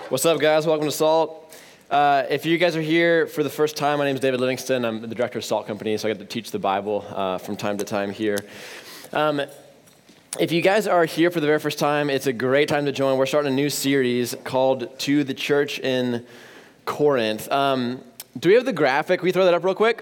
What's up, guys? Welcome to SALT. If you guys are here for the first time, my name is David Livingston. I'm the director of SALT Company, so I get to teach the Bible from time to time here. If you guys are here for the very first time, it's a great time to join. We're starting a new series called To the Church in Corinth. Do we have the graphic? Can we throw that up real quick?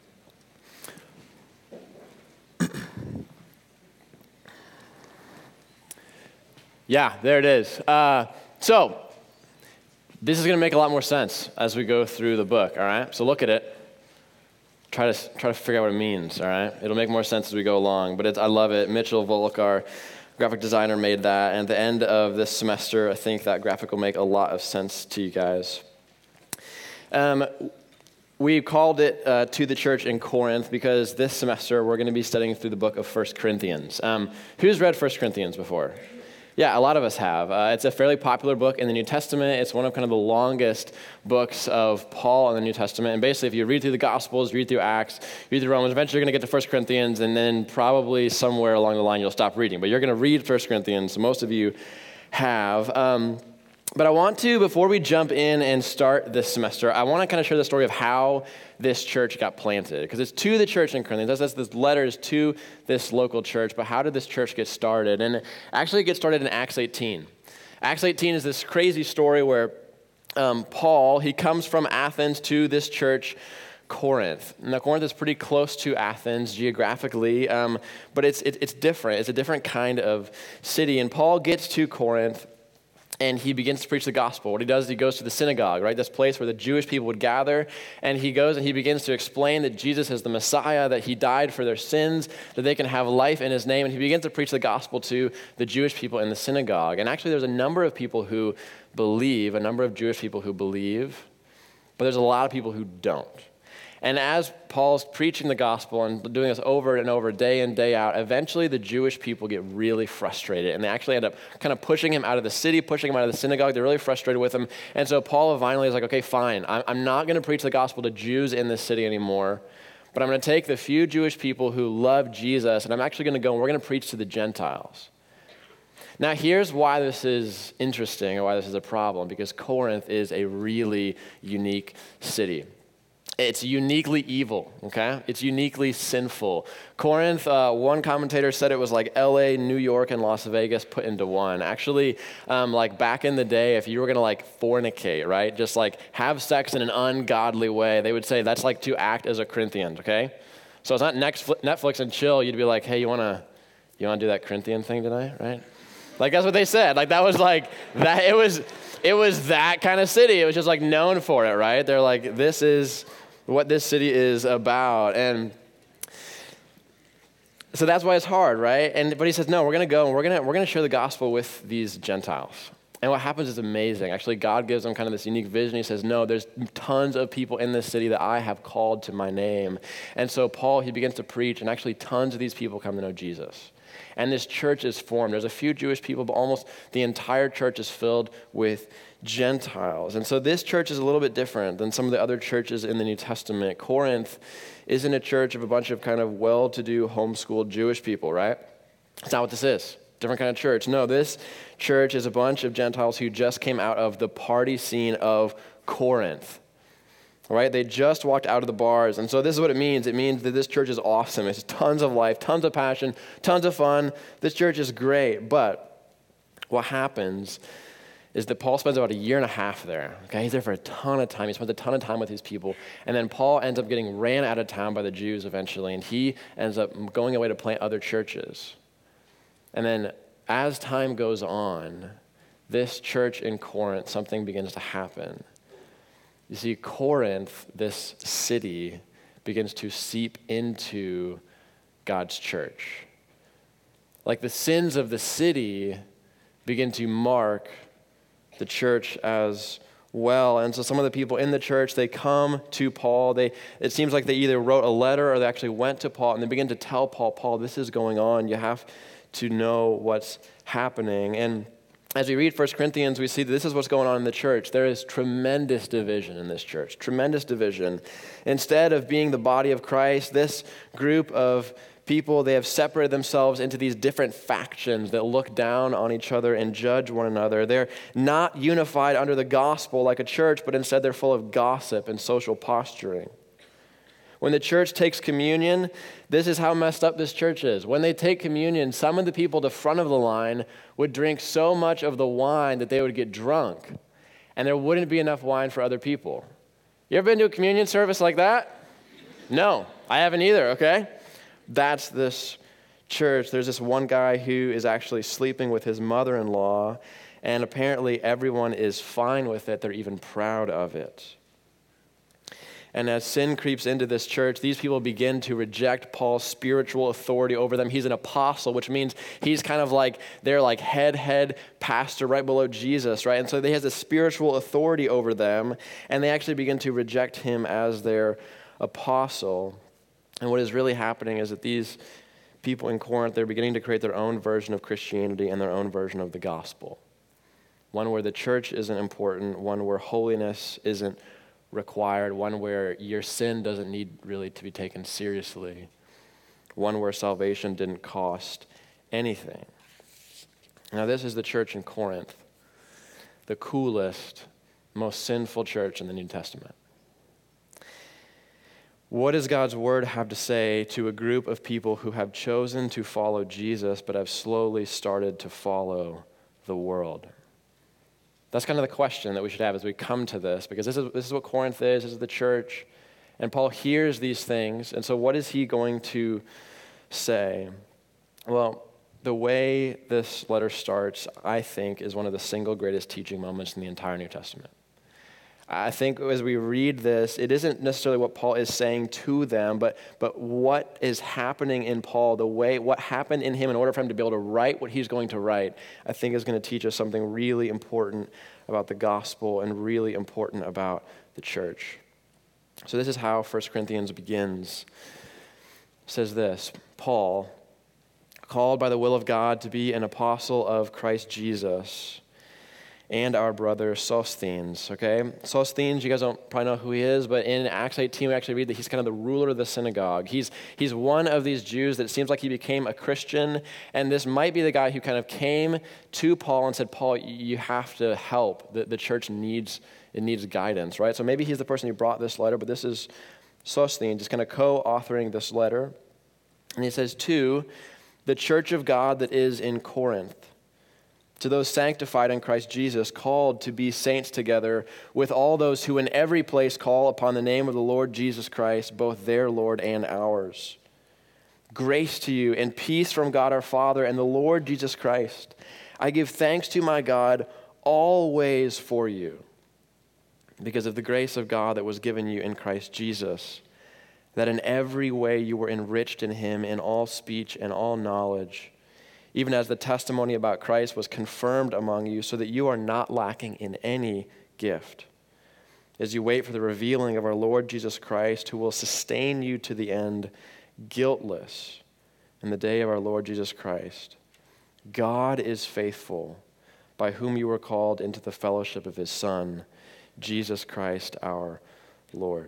Yeah, there it is. So this is going to make a lot more sense as we go through the book, all right? So look at it. Try to figure out what it means, all right? It'll make more sense as we go along, but I love it. Mitchell Volk, our graphic designer, made that, and at the end of this semester, I think that graphic will make a lot of sense to you guys. We called it To the Church in Corinth because this semester we're going to be studying through the book of 1 Corinthians. Who's read 1 Corinthians before? Yeah, a lot of us have. It's a fairly popular book in the New Testament. It's one of kind of the longest books of Paul in the New Testament. And basically, if you read through the Gospels, read through Acts, read through Romans, eventually you're going to get to 1 Corinthians, and then probably somewhere along the line you'll stop reading. But you're going to read 1 Corinthians. Most of you have. But I want to, before we jump in and start this semester, I want to kind of share the story of how this church got planted. Because it's to the church in Corinth. That's this letter is to this local church. But how did this church get started? And actually it gets started in Acts 18. Acts 18 is this crazy story where Paul, he comes from Athens to this church, Corinth. Now, Corinth is pretty close to Athens geographically, but it's different. It's a different kind of city. And Paul gets to Corinth, and he begins to preach the gospel. What he does is he goes to the synagogue, right? This place where the Jewish people would gather. And he goes and he begins to explain that Jesus is the Messiah, that he died for their sins, that they can have life in his name. And he begins to preach the gospel to the Jewish people in the synagogue. And actually there's a number of people who believe, a number of Jewish people who believe, but there's a lot of people who don't. And as Paul's preaching the gospel and doing this over and over, day in, day out, eventually the Jewish people get really frustrated. And they actually end up kind of pushing him out of the city, pushing him out of the synagogue. They're really frustrated with him. And so Paul finally is like, okay, fine. I'm not going to preach the gospel to Jews in this city anymore. But I'm going to take the few Jewish people who love Jesus, and I'm actually going to go and we're going to preach to the Gentiles. Now, here's why this is interesting or why this is a problem. Because Corinth is a really unique city. It's uniquely evil, okay? It's uniquely sinful. Corinth, one commentator said it was like LA, New York, and Las Vegas put into one. Actually, like back in the day, if you were going to like fornicate, right? Just like have sex in an ungodly way, they would say that's like to act as a Corinthian, okay? So it's not Netflix and chill. You'd be like, hey, you want to do that Corinthian thing tonight, right? Like that's what they said. Like that was like, that it was that kind of city. It was just like known for it, right? They're like, this is what this city is about. And so that's why it's hard, right? But he says, no, we're going to go and we're going to share the gospel with these Gentiles. And what happens is amazing. Actually, God gives them kind of this unique vision. He says, no, there's tons of people in this city that I have called to my name. And so Paul, he begins to preach, and actually tons of these people come to know Jesus. And this church is formed. There's a few Jewish people, but almost the entire church is filled with Gentiles. And so this church is a little bit different than some of the other churches in the New Testament. Corinth isn't a church of a bunch of kind of well-to-do homeschooled Jewish people, right? That's not what this is. Different kind of church. No, this church is a bunch of Gentiles who just came out of the party scene of Corinth. Right? They just walked out of the bars. And so this is what it means. It means that this church is awesome. It's tons of life, tons of passion, tons of fun. This church is great. But what happens is that Paul spends about a year and a half there. Okay, he's there for a ton of time. He spends a ton of time with these people. And then Paul ends up getting ran out of town by the Jews eventually. And he ends up going away to plant other churches. And then as time goes on, this church in Corinth, something begins to happen. You see, Corinth, this city, begins to seep into God's church. Like the sins of the city begin to mark the church as well. And so some of the people in the church, they come to Paul. It seems like they either wrote a letter or they actually went to Paul, and they begin to tell Paul, this is going on. You have to know what's happening. And as we read 1 Corinthians, we see that this is what's going on in the church. There is tremendous division in this church, tremendous division. Instead of being the body of Christ, this group of people, they have separated themselves into these different factions that look down on each other and judge one another. They're not unified under the gospel like a church, but instead they're full of gossip and social posturing. When the church takes communion, this is how messed up this church is. When they take communion, some of the people at the front of the line would drink so much of the wine that they would get drunk, and there wouldn't be enough wine for other people. You ever been to a communion service like that? No, I haven't either, okay? That's this church. There's this one guy who is actually sleeping with his mother-in-law, and apparently everyone is fine with it. They're even proud of it. And as sin creeps into this church, these people begin to reject Paul's spiritual authority over them. He's an apostle, which means he's kind of like their like head pastor right below Jesus, right? And so he has a spiritual authority over them, and they actually begin to reject him as their apostle. And what is really happening is that these people in Corinth, they're beginning to create their own version of Christianity and their own version of the gospel. One where the church isn't important, one where holiness isn't required, one where your sin doesn't need really to be taken seriously, one where salvation didn't cost anything. Now, this is the church in Corinth, the coolest, most sinful church in the New Testament. What does God's word have to say to a group of people who have chosen to follow Jesus but have slowly started to follow the world? That's kind of the question that we should have as we come to this, because this is what Corinth is, this is the church, and Paul hears these things, and so what is he going to say? Well, the way this letter starts, I think, is one of the single greatest teaching moments in the entire New Testament. I think as we read this, it isn't necessarily what Paul is saying to them, but what is happening in Paul, what happened in him in order for him to be able to write what he's going to write, I think is going to teach us something really important about the gospel and really important about the church. So this is how 1 Corinthians begins. It says this, Paul, called by the will of God to be an apostle of Christ Jesus, and our brother Sosthenes, okay? Sosthenes, you guys don't probably know who he is, but in Acts 18, we actually read that he's kind of the ruler of the synagogue. He's one of these Jews that it seems like he became a Christian, and this might be the guy who kind of came to Paul and said, Paul, you have to help. The church needs guidance, right? So maybe he's the person who brought this letter, but this is Sosthenes, just kind of co-authoring this letter. And he says, to the church of God that is in Corinth, to those sanctified in Christ Jesus, called to be saints together with all those who in every place call upon the name of the Lord Jesus Christ, both their Lord and ours. Grace to you and peace from God our Father and the Lord Jesus Christ. I give thanks to my God always for you, because of the grace of God that was given you in Christ Jesus, that in every way you were enriched in him in all speech and all knowledge, even as the testimony about Christ was confirmed among you, so that you are not lacking in any gift, as you wait for the revealing of our Lord Jesus Christ, who will sustain you to the end, guiltless, in the day of our Lord Jesus Christ. God is faithful, by whom you were called into the fellowship of his Son, Jesus Christ our Lord.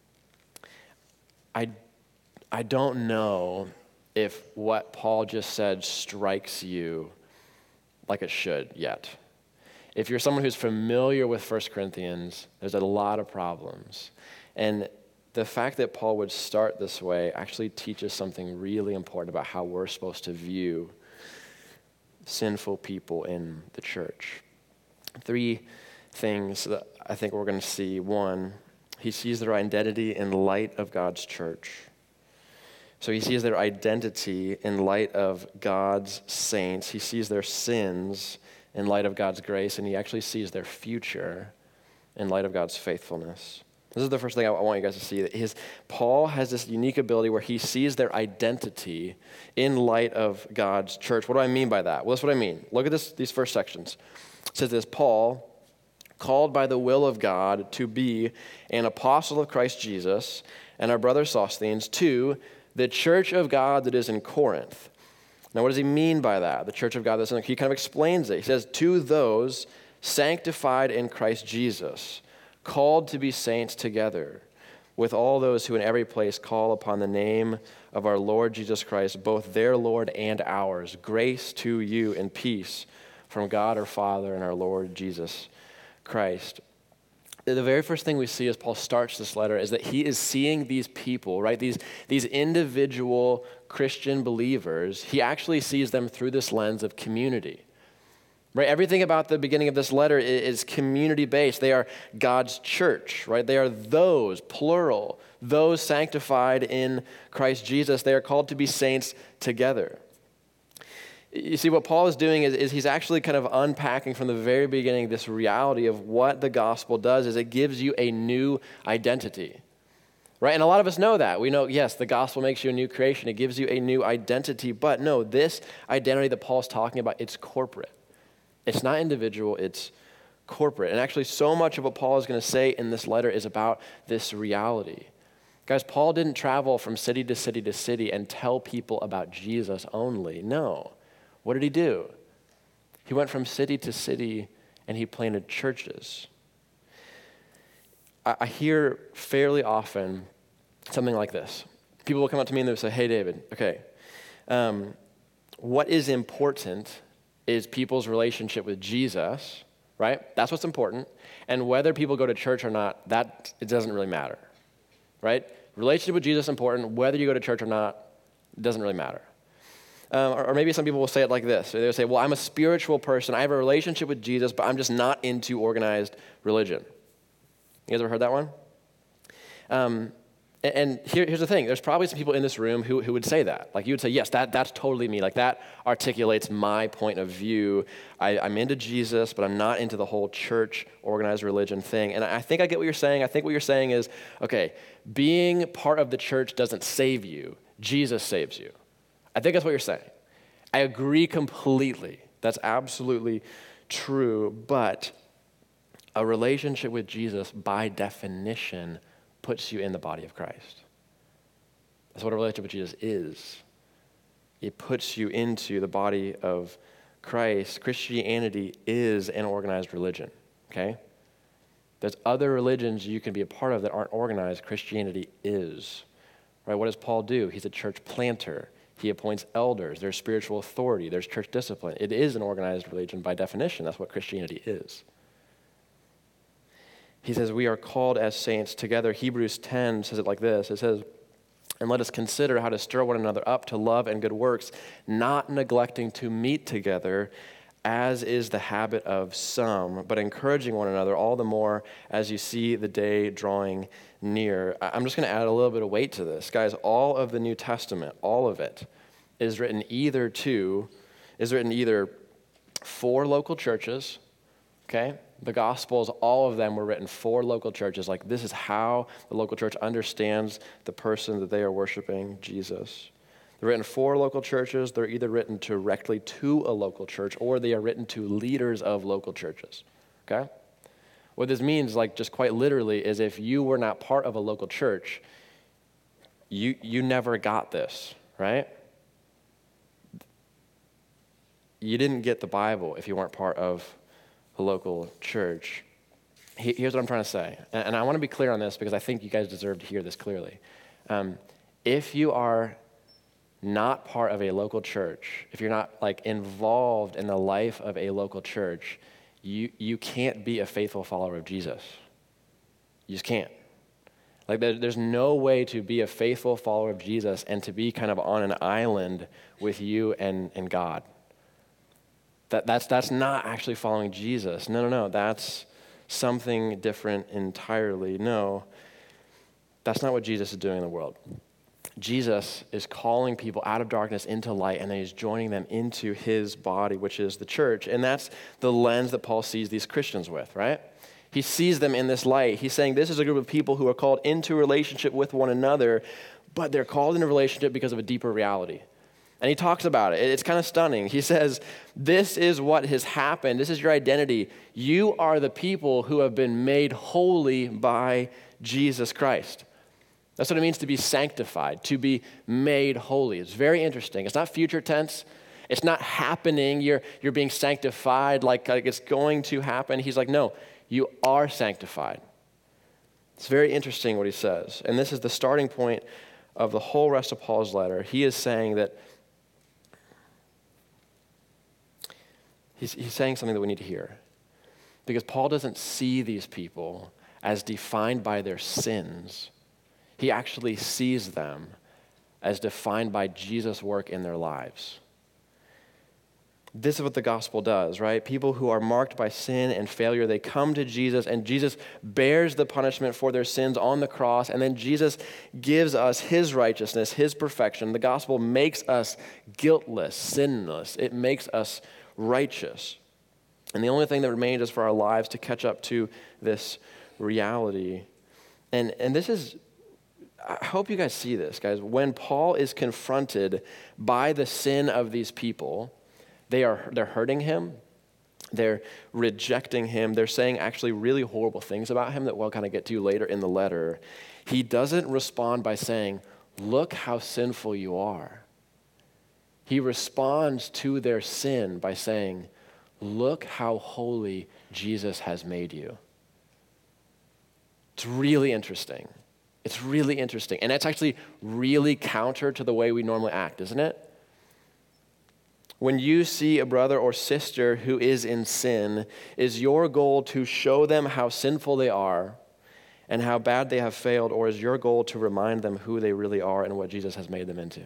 I don't know if what Paul just said strikes you like it should yet. If you're someone who's familiar with 1 Corinthians, there's a lot of problems. And the fact that Paul would start this way actually teaches something really important about how we're supposed to view sinful people in the church. 3 things that I think we're going to see. 1, he sees their identity in light of God's church. So he sees their identity in light of God's saints. He sees their sins in light of God's grace, and he actually sees their future in light of God's faithfulness. This is the first thing I want you guys to see. Paul has this unique ability where he sees their identity in light of God's church. What do I mean by that? Well, that's what I mean. Look at these first sections. It says this, Paul, called by the will of God to be an apostle of Christ Jesus, and our brother Sosthenes, to the church of God that is in Corinth. Now, what does he mean by that? The church of God that's in, he kind of explains it. He says, to those sanctified in Christ Jesus, called to be saints together. with all those who in every place call upon the name of our Lord Jesus Christ, both their Lord and ours. Grace to you and peace from God our Father and our Lord Jesus Christ. The very first thing we see as Paul starts this letter is that he is seeing these people, right? These individual Christian believers. He actually sees them through this lens of community. Right? Everything about the beginning of this letter is community-based. They are God's church, right? They are those, plural, those sanctified in Christ Jesus. They are called to be saints together. You see, what Paul is doing is he's actually kind of unpacking from the very beginning this reality of what the gospel does is it gives you a new identity. Right? And a lot of us know that. We know, yes, the gospel makes you a new creation. It gives you a new identity. But no, this identity that Paul's talking about, it's corporate. It's not individual, it's corporate. And actually, so much of what Paul is going to say in this letter is about this reality. Guys, Paul didn't travel from city to city to city and tell people about Jesus only. No. What did he do? He went from city to city and he planted churches. I hear fairly often something like this. People will come up to me and they'll say, hey, David, okay, what is important is people's relationship with Jesus, right? That's what's important. And whether people go to church or not, it doesn't really matter, right? Relationship with Jesus is important. Whether you go to church or not, it doesn't really matter. Or maybe some people will say it like this. They'll say, well, I'm a spiritual person. I have a relationship with Jesus, but I'm just not into organized religion. You guys ever heard that one? And here's the thing. There's probably some people in this room who would say that. Like you would say, yes, that's totally me. Like that articulates my point of view. I'm into Jesus, but I'm not into the whole church organized religion thing. And I think I get what you're saying. I think what you're saying is, okay, being part of the church doesn't save you. Jesus saves you. I think that's what you're saying. I agree completely. That's absolutely true. But a relationship with Jesus, by definition, puts you in the body of Christ. That's what a relationship with Jesus is. It puts you into the body of Christ. Christianity is an organized religion, okay? There's other religions you can be a part of that aren't organized. Christianity is. Right? What does Paul do? He's a church planter. He appoints elders. There's spiritual authority. There's church discipline. It is an organized religion by definition. That's what Christianity is. He says, we are called as saints together. Hebrews 10 says it like this. It says, and let us consider how to stir one another up to love and good works, not neglecting to meet together, as is the habit of some, but encouraging one another all the more as you see the day drawing near. I'm just going to add a little bit of weight to this. Guys, all of the New Testament, all of it, is written either for local churches, okay? The Gospels, all of them were written for local churches. Like this is how the local church understands the person that they are worshiping, Jesus. They're written for local churches. They're either written directly to a local church or they are written to leaders of local churches, okay? What this means, like just quite literally, is if you were not part of a local church, you never got this, right? You didn't get the Bible if you weren't part of a local church. Here's what I'm trying to say, and I want to be clear on this because I think you guys deserve to hear this clearly. If you are not part of a local church, if you're not like involved in the life of a local church, you can't be a faithful follower of Jesus. You just can't. Like there's no way to be a faithful follower of Jesus and to be kind of on an island with you and God. That's not actually following Jesus. No. That's something different entirely. No, that's not what Jesus is doing in the world. Jesus is calling people out of darkness into light, and then he's joining them into his body, which is the church. And that's the lens that Paul sees these Christians with, right? He sees them in this light. He's saying this is a group of people who are called into relationship with one another, but they're called into relationship because of a deeper reality. And he talks about it. It's kind of stunning. He says, this is what has happened. This is your identity. You are the people who have been made holy by Jesus Christ. That's what it means to be sanctified, to be made holy. It's very interesting. It's not future tense. It's not happening. You're being sanctified like it's going to happen. He's like, no, you are sanctified. It's very interesting what he says. And this is the starting point of the whole rest of Paul's letter. He is saying that he's saying something that we need to hear. Because Paul doesn't see these people as defined by their sins. He actually sees them as defined by Jesus' work in their lives. This is what the gospel does, right? People who are marked by sin and failure, they come to Jesus, and Jesus bears the punishment for their sins on the cross, and then Jesus gives us his righteousness, his perfection. The gospel makes us guiltless, sinless. It makes us righteous. And the only thing that remains is for our lives to catch up to this reality. And this is, I hope you guys see this, guys. When Paul is confronted by the sin of these people, they're hurting him. They're rejecting him. They're saying actually really horrible things about him that we'll kind of get to later in the letter. He doesn't respond by saying, look how sinful you are. He responds to their sin by saying, look how holy Jesus has made you. It's really interesting. It's really interesting. And it's actually really counter to the way we normally act, isn't it? When you see a brother or sister who is in sin, is your goal to show them how sinful they are and how bad they have failed, or is your goal to remind them who they really are and what Jesus has made them into?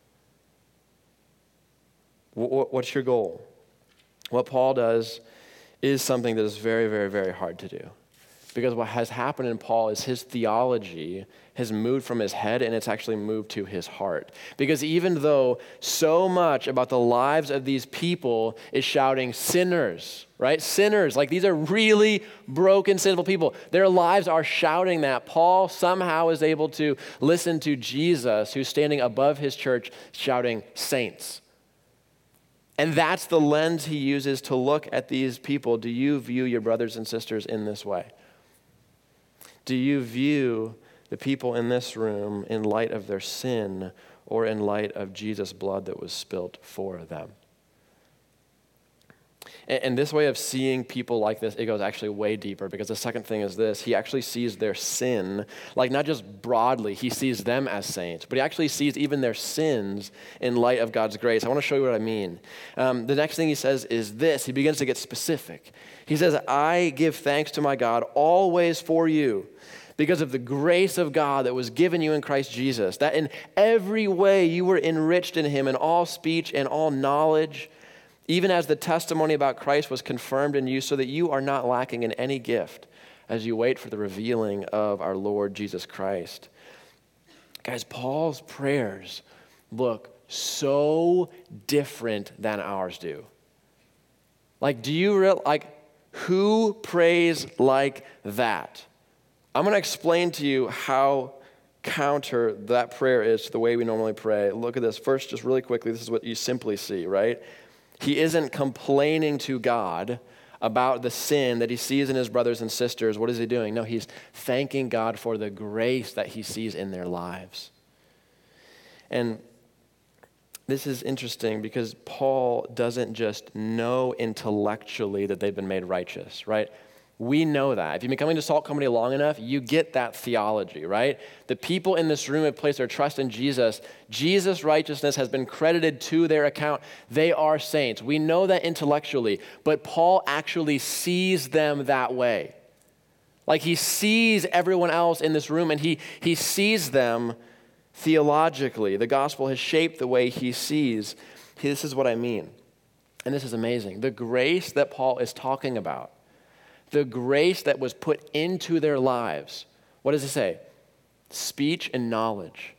What's your goal? What Paul does is something that is very, very, very hard to do. Because what has happened in Paul is his theology has moved from his head and it's actually moved to his heart. Because even though so much about the lives of these people is shouting sinners, right? Sinners, like these are really broken, sinful people. Their lives are shouting that. Paul somehow is able to listen to Jesus, who's standing above his church, shouting saints. And that's the lens he uses to look at these people. Do you view your brothers and sisters in this way? Do you view the people in this room in light of their sin or in light of Jesus' blood that was spilt for them? And this way of seeing people like this, it goes actually way deeper, because the second thing is this. He actually sees their sin, like not just broadly, he sees them as saints, but he actually sees even their sins in light of God's grace. I want to show you what I mean. The next thing he says is this. He begins to get specific. He says, I give thanks to my God always for you, because of the grace of God that was given you in Christ Jesus, that in every way you were enriched in him in all speech and all knowledge, even as the testimony about Christ was confirmed in you, so that you are not lacking in any gift as you wait for the revealing of our Lord Jesus Christ. Guys, Paul's prayers look so different than ours do. Like, who prays like that? I'm going to explain to you how counter that prayer is to the way we normally pray. Look at this. First, just really quickly, this is what you simply see, right? He isn't complaining to God about the sin that he sees in his brothers and sisters. What is he doing? No, he's thanking God for the grace that he sees in their lives. And this is interesting because Paul doesn't just know intellectually that they've been made righteous, right? We know that. If you've been coming to Salt Company long enough, you get that theology, right? The people in this room have placed their trust in Jesus. Jesus' righteousness has been credited to their account. They are saints. We know that intellectually, but Paul actually sees them that way. Like he sees everyone else in this room and he sees them theologically. The gospel has shaped the way he sees. This is what I mean. And this is amazing. The grace that Paul is talking about, the grace that was put into their lives. What does it say? Speech and knowledge.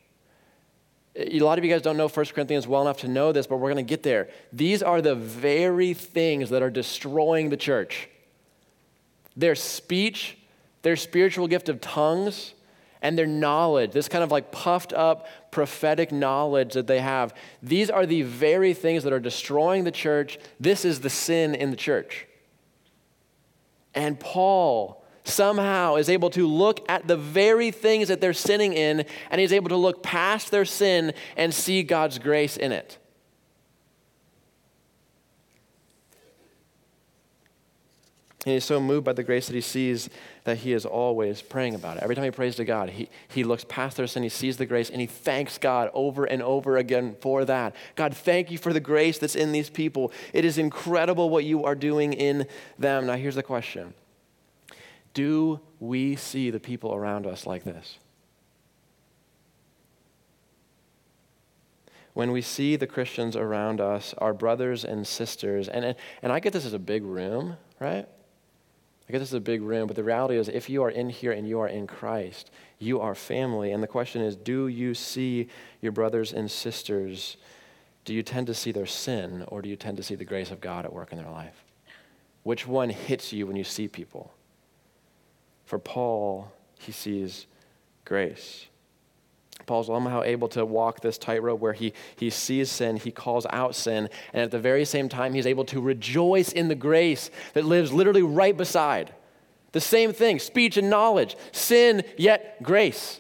A lot of you guys don't know 1 Corinthians well enough to know this, but we're going to get there. These are the very things that are destroying the church. Their speech, their spiritual gift of tongues, and their knowledge, this kind of like puffed up prophetic knowledge that they have. These are the very things that are destroying the church. This is the sin in the church. And Paul somehow is able to look at the very things that they're sinning in, and he's able to look past their sin and see God's grace in it. And he's so moved by the grace that he sees that he is always praying about it. Every time he prays to God, he looks past their sin, he sees the grace, and he thanks God over and over again for that. God, thank you for the grace that's in these people. It is incredible what you are doing in them. Now here's the question. Do we see the people around us like this? When we see the Christians around us, our brothers and sisters, and I get this as a big room, right? I guess this is a big room, but the reality is if you are in here and you are in Christ, you are family. And the question is, do you see your brothers and sisters? Do you tend to see their sin, or do you tend to see the grace of God at work in their life? Which one hits you when you see people? For Paul, he sees grace. Paul's somehow able to walk this tightrope where he sees sin, he calls out sin, and at the very same time, he's able to rejoice in the grace that lives literally right beside. The same thing, speech and knowledge, sin yet grace.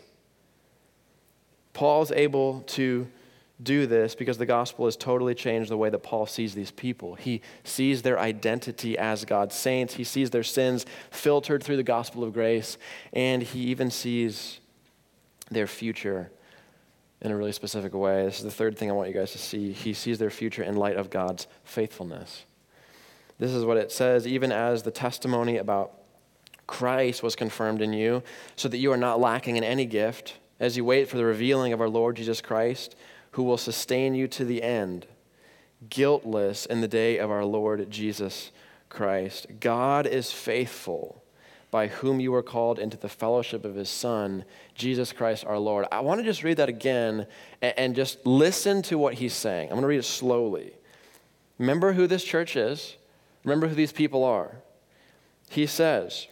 Paul's able to do this because the gospel has totally changed the way that Paul sees these people. He sees their identity as God's saints. He sees their sins filtered through the gospel of grace, and he even sees their future in a really specific way. This is the third thing I want you guys to see. He sees their future in light of God's faithfulness. This is what it says, even as the testimony about Christ was confirmed in you, so that you are not lacking in any gift, as you wait for the revealing of our Lord Jesus Christ, who will sustain you to the end, guiltless in the day of our Lord Jesus Christ. God is faithful, by whom you were called into the fellowship of his Son, Jesus Christ our Lord. I want to just read that again and just listen to what he's saying. I'm going to read it slowly. Remember who this church is. Remember who these people are. He says,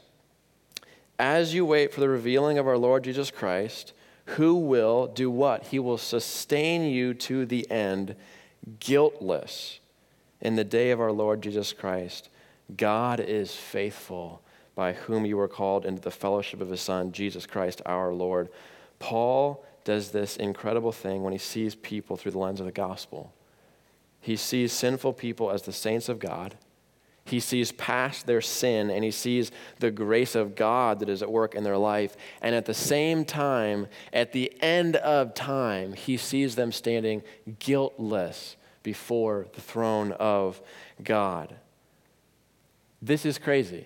as you wait for the revealing of our Lord Jesus Christ, who will do what? He will sustain you to the end, guiltless in the day of our Lord Jesus Christ. God is faithful, by whom you were called into the fellowship of his Son, Jesus Christ our Lord. Paul does this incredible thing when he sees people through the lens of the gospel. He sees sinful people as the saints of God. He sees past their sin, and he sees the grace of God that is at work in their life. And at the same time, at the end of time, he sees them standing guiltless before the throne of God. This is crazy.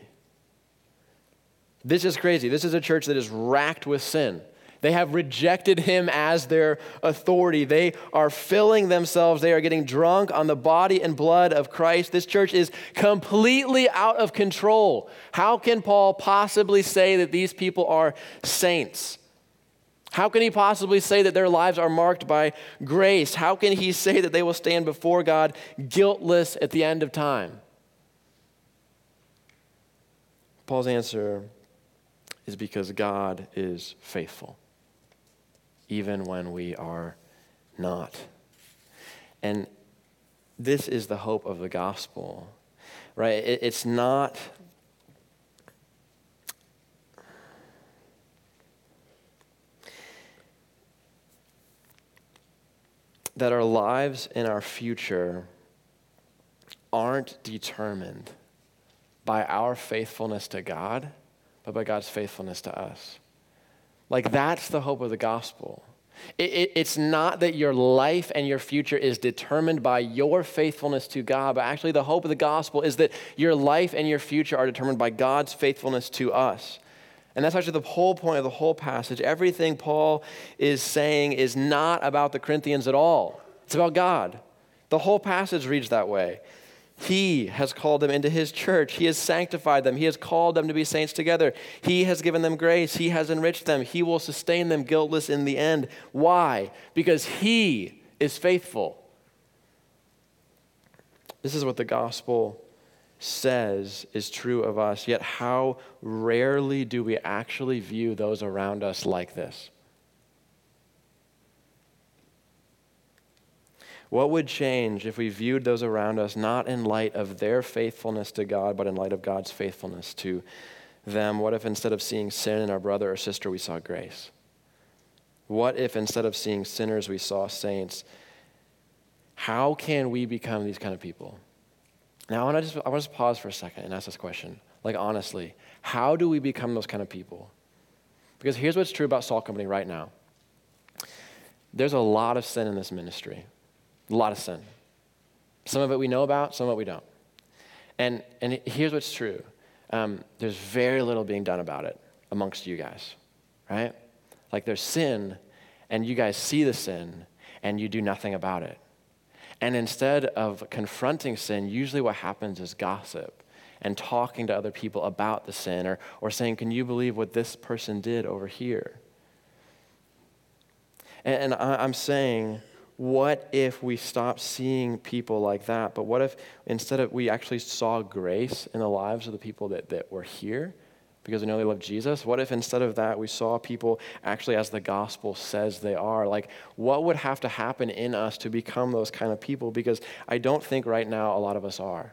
This is crazy. This is a church that is racked with sin. They have rejected him as their authority. They are filling themselves. They are getting drunk on the body and blood of Christ. This church is completely out of control. How can Paul possibly say that these people are saints? How can he possibly say that their lives are marked by grace? How can he say that they will stand before God guiltless at the end of time? Paul's answer is because God is faithful, even when we are not. And this is the hope of the gospel, right? It's not that our lives and our future aren't determined by our faithfulness to God, but by God's faithfulness to us. Like, that's the hope of the gospel. It's not that your life and your future is determined by your faithfulness to God, but actually the hope of the gospel is that your life and your future are determined by God's faithfulness to us. And that's actually the whole point of the whole passage. Everything Paul is saying is not about the Corinthians at all. It's about God. The whole passage reads that way. He has called them into his church. He has sanctified them. He has called them to be saints together. He has given them grace. He has enriched them. He will sustain them guiltless in the end. Why? Because he is faithful. This is what the gospel says is true of us, yet how rarely do we actually view those around us like this? What would change if we viewed those around us not in light of their faithfulness to God, but in light of God's faithfulness to them? What if instead of seeing sin in our brother or sister, we saw grace? What if instead of seeing sinners, we saw saints? How can we become these kind of people? Now, I want to just pause for a second and ask this question. Like, honestly, how do we become those kind of people? Because here's what's true about Salt Company right now. There's a lot of sin in this ministry. A lot of sin. Some of it we know about, some of it we don't. And here's what's true. There's very little being done about it amongst you guys, right? Like, there's sin, and you guys see the sin, and you do nothing about it. And instead of confronting sin, usually what happens is gossip and talking to other people about the sin, or saying, can you believe what this person did over here? And I'm saying, what if we stopped seeing people like that? But what if instead of we actually saw grace in the lives of the people that were here because we know they love Jesus? What if instead of that we saw people actually as the gospel says they are? Like, what would have to happen in us to become those kind of people? Because I don't think right now a lot of us are.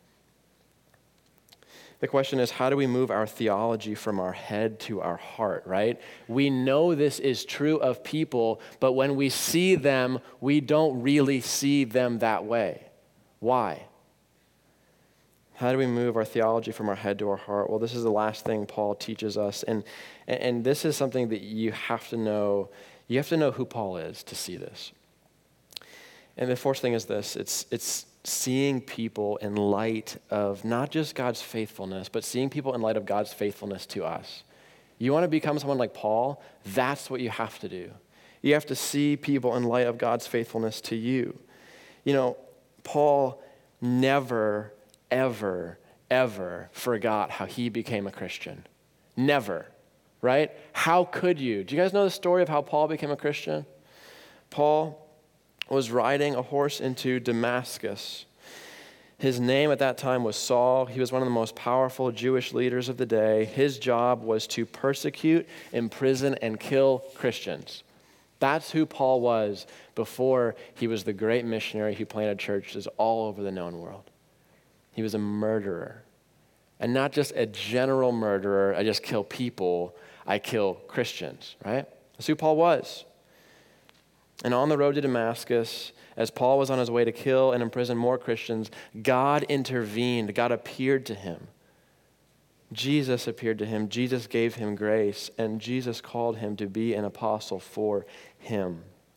The question is, how do we move our theology from our head to our heart, right? We know this is true of people, but when we see them, we don't really see them that way. Why? How do we move our theology from our head to our heart? Well, this is the last thing Paul teaches us, and this is something that you have to know. You have to know who Paul is to see this. And the fourth thing is this, it's seeing people in light of not just God's faithfulness, but seeing people in light of God's faithfulness to us. You want to become someone like Paul? That's what you have to do. You have to see people in light of God's faithfulness to you. You know, Paul never, ever, ever forgot how he became a Christian. Never, right? How could you? Do you guys know the story of how Paul became a Christian? Paul was riding a horse into Damascus. His name at that time was Saul. He was one of the most powerful Jewish leaders of the day. His job was to persecute, imprison, and kill Christians. That's who Paul was before he was the great missionary who planted churches all over the known world. He was a murderer. And not just a general murderer, I just kill people, I kill Christians, right? That's who Paul was. And on the road to Damascus, as Paul was on his way to kill and imprison more Christians, God intervened. God appeared to him. Jesus appeared to him. Jesus gave him grace, and Jesus called him to be an apostle for him.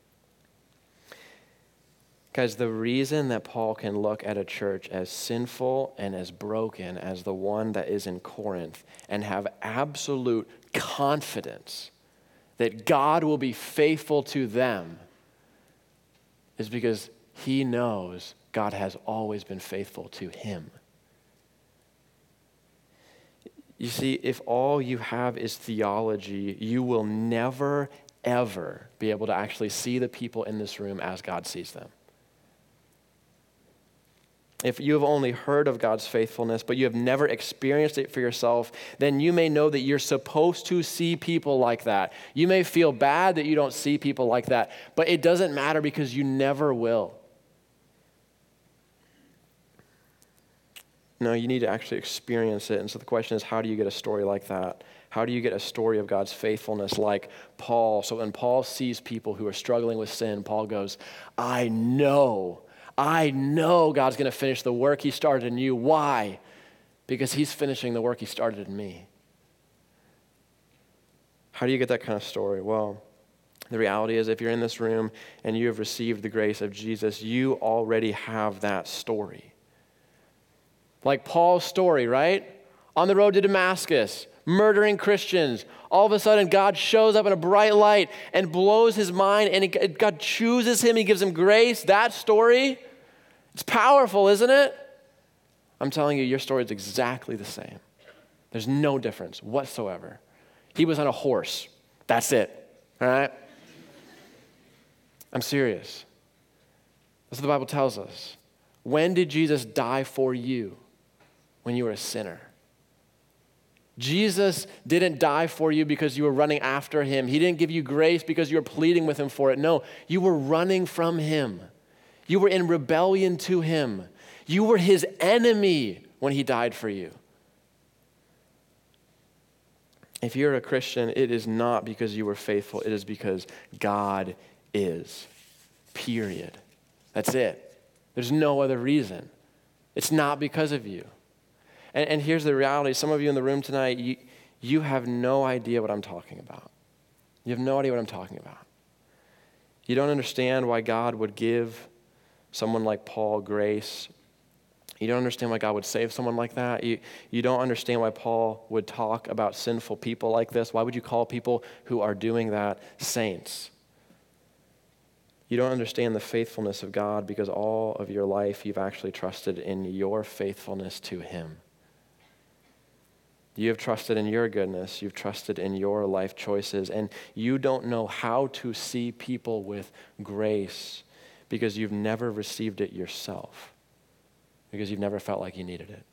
Guys, the reason that Paul can look at a church as sinful and as broken as the one that is in Corinth and have absolute confidence that God will be faithful to them is because he knows God has always been faithful to him. You see, if all you have is theology, you will never, ever be able to actually see the people in this room as God sees them. If you have only heard of God's faithfulness, but you have never experienced it for yourself, then you may know that you're supposed to see people like that. You may feel bad that you don't see people like that, but it doesn't matter because you never will. No, you need to actually experience it. And so the question is, how do you get a story like that? How do you get a story of God's faithfulness like Paul? So when Paul sees people who are struggling with sin, Paul goes, I know God's going to finish the work he started in you. Why? Because he's finishing the work he started in me. How do you get that kind of story? Well, the reality is if you're in this room and you have received the grace of Jesus, you already have that story. Like Paul's story, right? On the road to Damascus, murdering Christians. All of a sudden, God shows up in a bright light and blows his mind, and God chooses him. He gives him grace. That story, it's powerful, isn't it? I'm telling you, your story is exactly the same. There's no difference whatsoever. He was on a horse. That's it. All right? I'm serious. That's what the Bible tells us. When did Jesus die for you? When you were a sinner. Jesus didn't die for you because you were running after him. He didn't give you grace because you were pleading with him for it. No, you were running from him. You were in rebellion to him. You were his enemy when he died for you. If you're a Christian, it is not because you were faithful. It is because God is. Period. That's it. There's no other reason. It's not because of you. And here's the reality. Some of you in the room tonight, you have no idea what I'm talking about. You have no idea what I'm talking about. You don't understand why God would give someone like Paul grace. You don't understand why God would save someone like that. You don't understand why Paul would talk about sinful people like this. Why would you call people who are doing that saints? You don't understand the faithfulness of God because all of your life you've actually trusted in your faithfulness to him. You have trusted in your goodness. You've trusted in your life choices. And you don't know how to see people with grace because you've never received it yourself, because you've never felt like you needed it.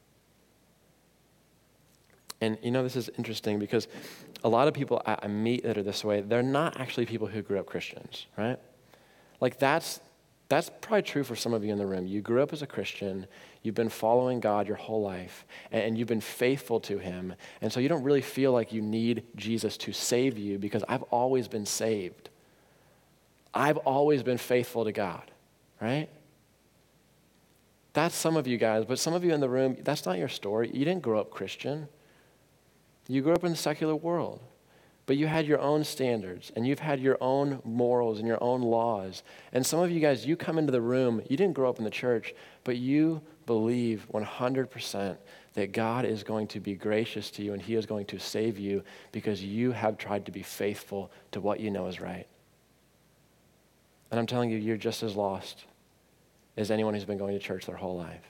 And this is interesting because a lot of people I meet that are this way, they're not actually people who grew up Christians, right? Like that's probably true for some of you in the room. You grew up as a Christian, you've been following God your whole life, and you've been faithful to him. And so you don't really feel like you need Jesus to save you because I've always been saved. I've always been faithful to God, right? That's some of you guys, but some of you in the room, that's not your story. You didn't grow up Christian. You grew up in the secular world. But you had your own standards, and you've had your own morals and your own laws. And some of you guys, you come into the room, you didn't grow up in the church, but you believe 100% that God is going to be gracious to you and he is going to save you because you have tried to be faithful to what you know is right. And I'm telling you, you're just as lost as anyone who's been going to church their whole life.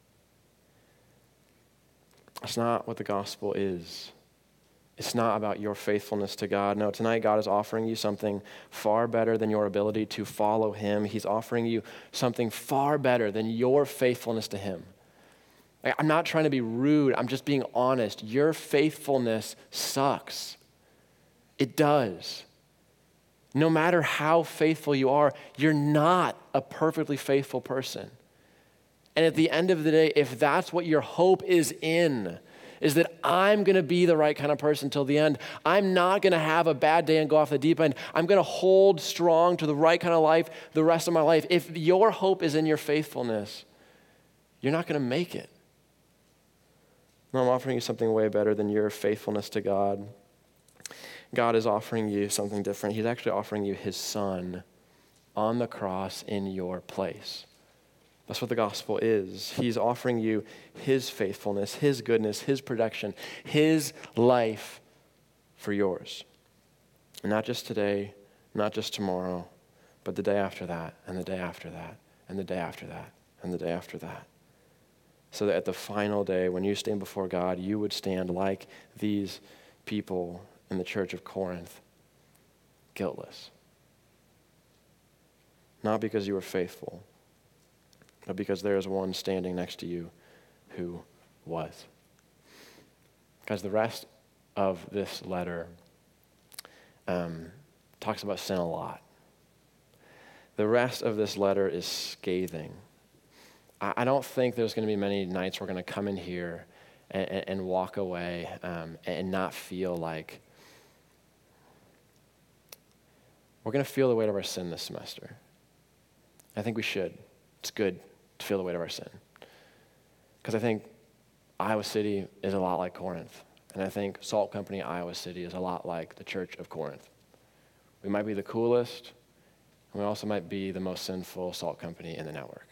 That's not what the gospel is. It's not about your faithfulness to God. No, tonight God is offering you something far better than your ability to follow him. He's offering you something far better than your faithfulness to him. I'm not trying to be rude. I'm just being honest. Your faithfulness sucks. It does. No matter how faithful you are, you're not a perfectly faithful person. And at the end of the day, if that's what your hope is in, is that I'm going to be the right kind of person till the end. I'm not going to have a bad day and go off the deep end. I'm going to hold strong to the right kind of life the rest of my life. If your hope is in your faithfulness, you're not going to make it. No, I'm offering you something way better than your faithfulness to God. God is offering you something different. He's actually offering you his son on the cross in your place. That's what the gospel is. He's offering you his faithfulness, his goodness, his protection, his life for yours. And not just today, not just tomorrow, but the day after that, and the day after that, and the day after that, and the day after that. So that at the final day, when you stand before God, you would stand like these people in the church of Corinth, guiltless. Not because you were faithful, but because there is one standing next to you who was. Guys, the rest of this letter talks about sin a lot. The rest of this letter is scathing. I don't think there's going to be many nights we're going to come in here and walk away and not feel like we're going to feel the weight of our sin this semester. I think we should. It's good to feel the weight of our sin. Because I think Iowa City is a lot like Corinth. And I think Salt Company Iowa City is a lot like the Church of Corinth. We might be the coolest, and we also might be the most sinful salt company in the network.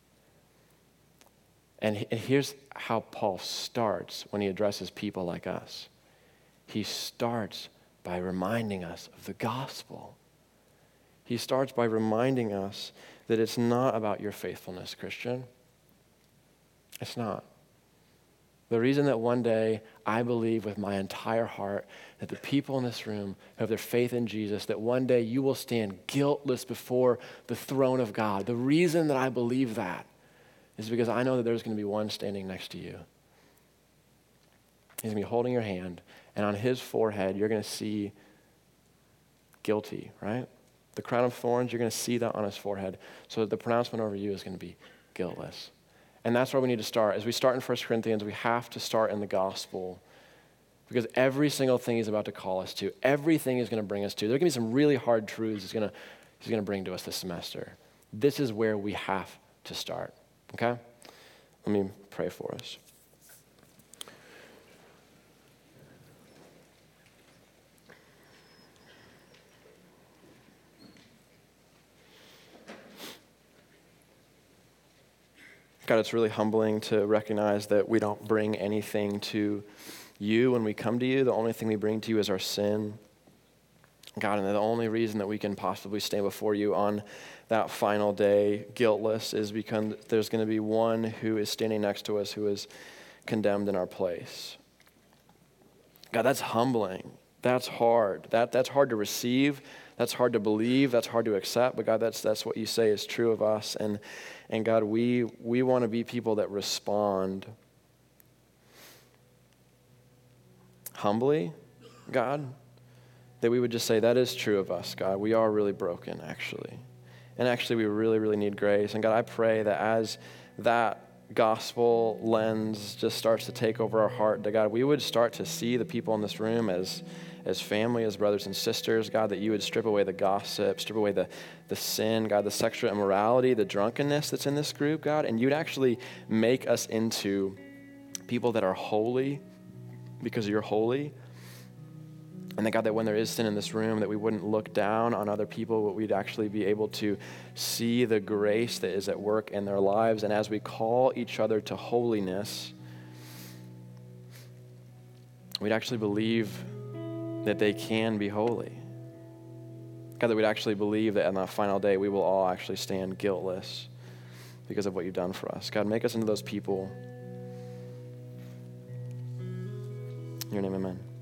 And here's how Paul starts when he addresses people like us. He starts by reminding us of the gospel. He starts by reminding us that it's not about your faithfulness, Christian. It's not. The reason that one day I believe with my entire heart that the people in this room who have their faith in Jesus, that one day you will stand guiltless before the throne of God. The reason that I believe that is because I know that there's going to be one standing next to you. He's going to be holding your hand, and on his forehead you're going to see guilty, right? The crown of thorns, you're going to see that on his forehead. So that the pronouncement over you is going to be guiltless. And that's where we need to start. As we start in 1 Corinthians, we have to start in the gospel. Because every single thing he's about to call us to, everything he's going to bring us to, there are going to be some really hard truths he's going to bring to us this semester. This is where we have to start. Okay? Let me pray for us. God, it's really humbling to recognize that we don't bring anything to you when we come to you. The only thing we bring to you is our sin. God, and the only reason that we can possibly stand before you on that final day guiltless is because there's going to be one who is standing next to us who is condemned in our place. God, that's humbling. That's hard. That's hard to receive. That's hard to believe. That's hard to accept. But God, that's what you say is true of us. And God, we want to be people that respond humbly, God, that we would just say, that is true of us, God. We are really broken, actually. And actually, we really, really need grace. And God, I pray that as that gospel lens just starts to take over our heart, that God, we would start to see the people in this room as family, as brothers and sisters, God, that you would strip away the gossip, strip away the sin, God, the sexual immorality, the drunkenness that's in this group, God, and you'd actually make us into people that are holy because you're holy. And that God, that when there is sin in this room, that we wouldn't look down on other people, but we'd actually be able to see the grace that is at work in their lives. And as we call each other to holiness, we'd actually believe that they can be holy. God, that we'd actually believe that on the final day, we will all actually stand guiltless because of what you've done for us. God, make us into those people. In your name, amen.